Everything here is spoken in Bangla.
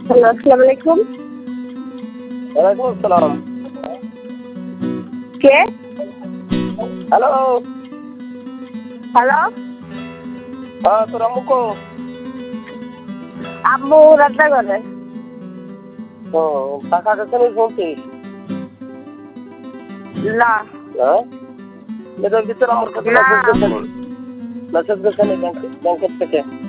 হ্যালো, আসসালামু আলাইকুম। ওয়ালাইকুম আসসালাম। কে? হ্যালো। হ্যালো, হ্যাঁ, তোর আম্মু কো? আম্মু রান্না করে। ও, টাকা কাছে নেই বলছিস? না, হ্যাঁ, এটার ভিতরে আমার কাছে না। মেসেজ গেছে ব্যাংকের থেকে।